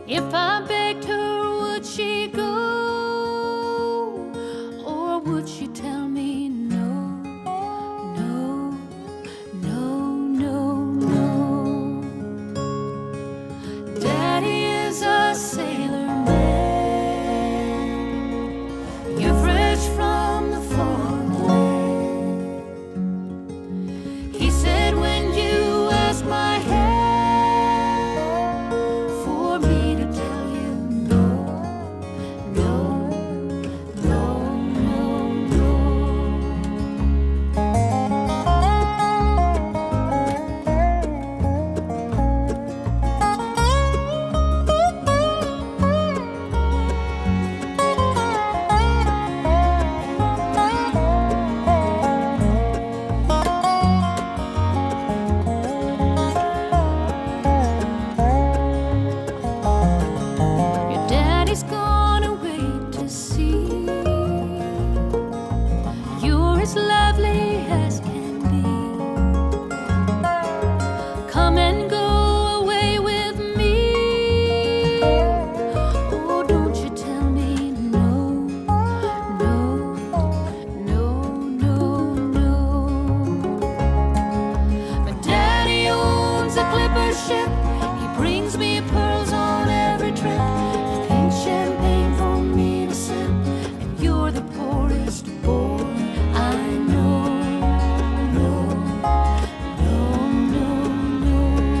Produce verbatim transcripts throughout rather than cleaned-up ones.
If I begged her, would she go? Or would she tell me no, no, no, no, no? Daddy is a sailor man. You're fresh from the foreign land. He said when you asked my hand for me to tell you no, no, no, no, no. Your daddy's gone away to sea. You're as lovely as can be. Come and go away with me. Oh, don't you tell me no, no, no, no, no. My daddy owns a clipper ship. He brings me pearls on every trip. He thinks champagne for me to sip, and you're the poorest boy I know. No, no, no, no.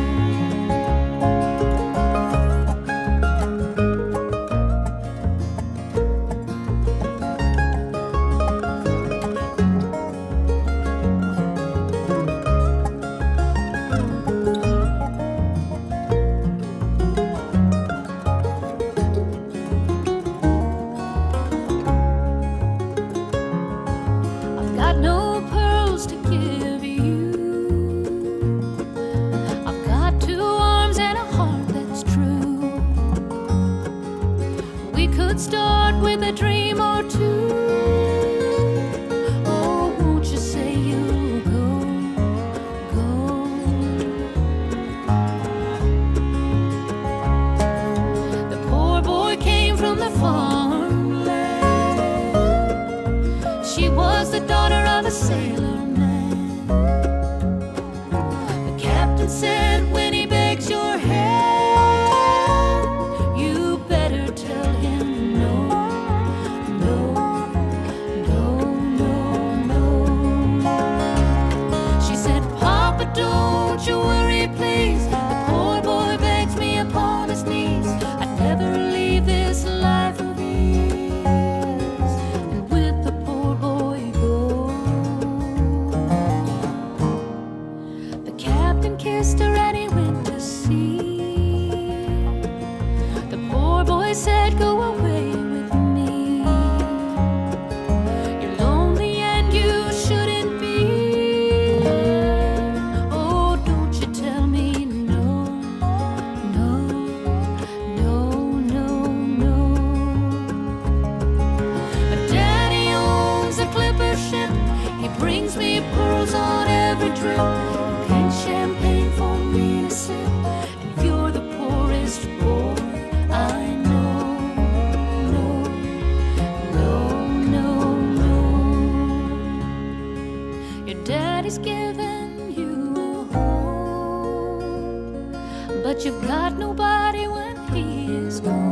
I've got no pearls to give you. I've got two arms and a heart that's true. We could start with a dream or two. Oh, won't you say you'll go, go? The poor boy came from the farmland. She was the daughter of a sailor man. The captain said when he begs your hand, you better tell him no, no, no, no, no. She said, Papa, don't you worry, please. The poor boy begs me upon his knees. I'd never leave this life of ease, and with the poor boy go. The captain kissed her and he went to sea. The poor boy said, go away with me. You're lonely and you shouldn't be. Oh, don't you tell me no, no, no, no, no. My daddy owns a clipper ship. He brings me pearls on every trip. He paints champagne for me to sip, and you're the poorest boy I know. No, no, no, no. Your daddy's given you a home, but you've got nobody when he is gone.